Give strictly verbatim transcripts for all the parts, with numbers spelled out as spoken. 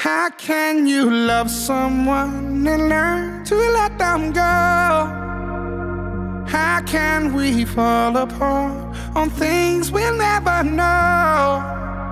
How can you love someone and learn to let them go? How can we fall apart on things we'll never know?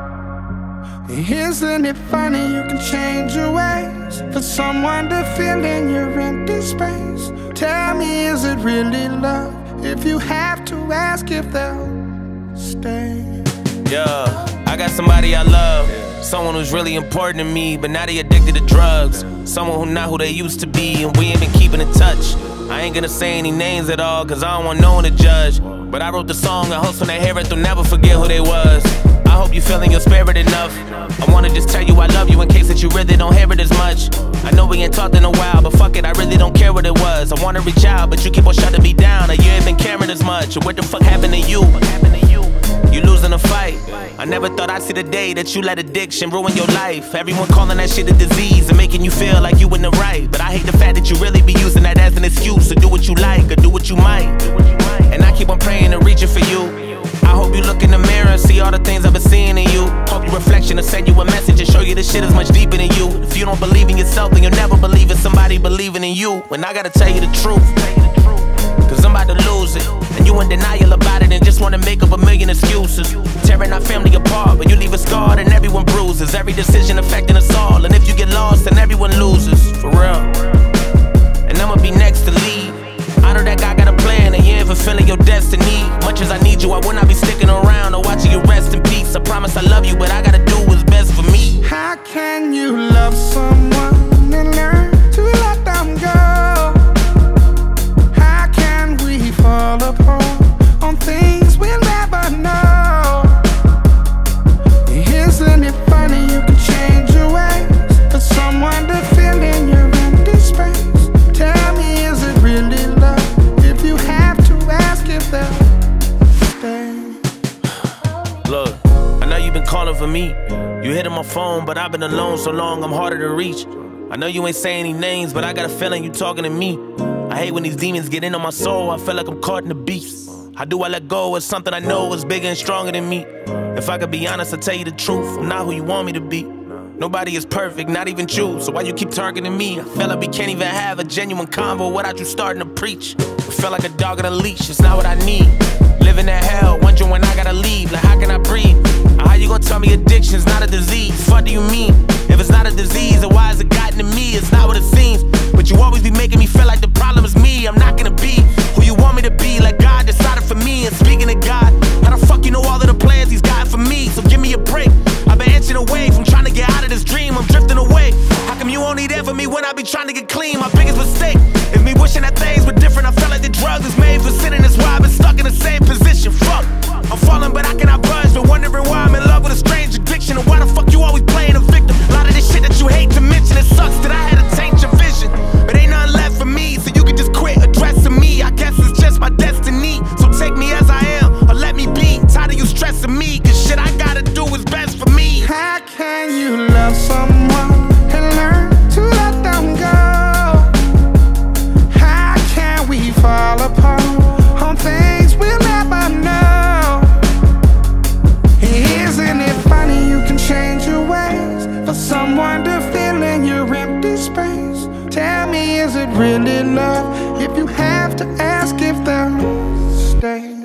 Isn't it funny you can change your ways for someone to fill in your empty space? Tell me, is it really love if you have to ask if they'll stay? Yeah, I got somebody I love, someone who's really important to me, but now they addicted to drugs. Someone who not who they used to be, and we ain't been keeping in touch. I ain't gonna say any names at all, cause I don't want no one to judge. But I wrote the song, I hope when they hear it, they'll never forget who they was. I hope you feeling your spirit enough. I wanna just tell you I love you in case that you really don't hear it as much. I know we ain't talked in a while, but fuck it, I really don't care what it was. I wanna reach out, but you keep on shutting me down, or you ain't been caring as much. Or what the fuck happened to you? You losing a fight. I never thought I'd see the day that you let addiction ruin your life. Everyone calling that shit a disease and making you feel like you in the right. But I hate the fact that you really be using that as an excuse to do what you like or do what you might. And I keep on praying and reaching for you. I hope you look in the mirror and see all the things I've been seeing in you. Hope your reflection will send you a message and show you this shit is much deeper than you. If you don't believe in yourself, then you'll never believe in somebody believing in you. And I gotta tell you the truth, cause I'm about to lose it, and you in denial about it and just wanna make up a million excuses. Tearing our family apart, but you leave us scarred and everyone bruises. Every decision affecting us all, and if you get lost, then everyone loses, for real. And I'ma be next to lead. I know that guy got a plan, and you ain't fulfilling your destiny. Much as I need you, I will not be sticking around or watching you rest in peace. I promise I love you, but I gotta do what's best for me. How can you love someone and learn to let them go? How can we fall apart on things we'll never know? Isn't it funny you can change your ways for someone to fill in your empty space? Tell me, is it really love if you have to ask if they'll stay? Look, I know you've been calling for me. You hitting my phone, but I've been alone so long I'm harder to reach. I know you ain't saying any names, but I got a feeling you talking to me. I hate when these demons get into my soul, I feel like I'm caught in the beast. How do I let go of something I know is bigger and stronger than me? If I could be honest, I'll tell you the truth, I'm not who you want me to be. Nobody is perfect, not even you, so why you keep targeting me? I feel like we can't even have a genuine convo without you starting to preach. I feel like a dog on a leash, it's not what I need. Living in hell, wondering when I gotta leave, like how can I breathe? How you gonna tell me addiction's not a disease? What do you mean? If it's not a disease, then why has it gotten to me? It's not what it seems, but you always be making me feel like the problem is me. I'm not gonna be who you want me to be, like God decided for me. And speaking of God, how the fuck you know all of the plans he's got for me? So give me a break, I've been inching away from trying to get out of this dream, I'm drifting away. How come you only there for me when I be trying to get clean? My biggest mistake is me wishing that things were different. I felt like the drugs is made for sinning, that's why I've been stuck in the same position. Fuck, I'm falling but I cannot budge, but wondering why I'm in love with a strange addiction. And why the fuck you always playing a victim? A lot of this shit that you hate to mention, it sucks that I had to taint your vision. But ain't nothing left for me, so you can just quit addressing me. I guess it's just my destiny, so take me as I am, or let me be. Tired of you stressing me, cause shit I gotta do is best for me. How can you love someone and learn to let them go? How can we fall apart on things we'll never know? Isn't it funny you can change your ways for someone to fill in your empty space? Tell me, is it really love if you have to ask if they'll stay?